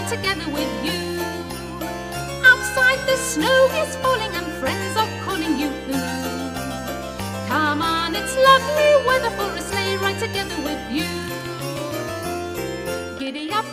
together with you. Outside the snow is falling and friends are calling you. Come on, it's lovely weather for a sleigh ride together with you. Giddy up